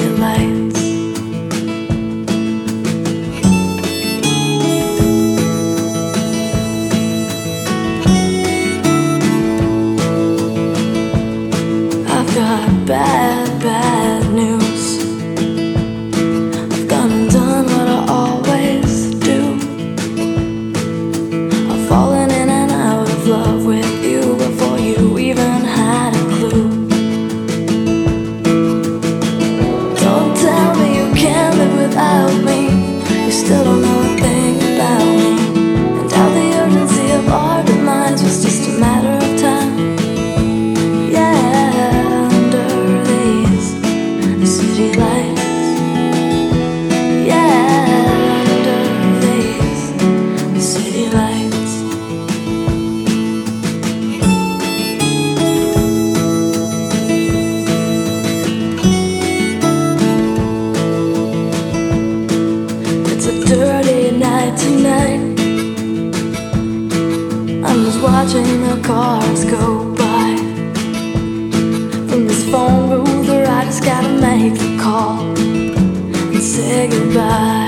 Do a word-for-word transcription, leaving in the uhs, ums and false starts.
lights. I've got bad, bad news. I've gone and done what I always do. I've fallen in and out of love with you before you even had a clue. Don't tell me you can't live without me. You still don't know a thing about me, and how the urgency of our demise was just a matter of time. Yeah, under these city lights. Yeah, under these city lights. It's a dirty night tonight. I'm just watching the cars go by. From this phone booth, I just gotta make the call and say goodbye.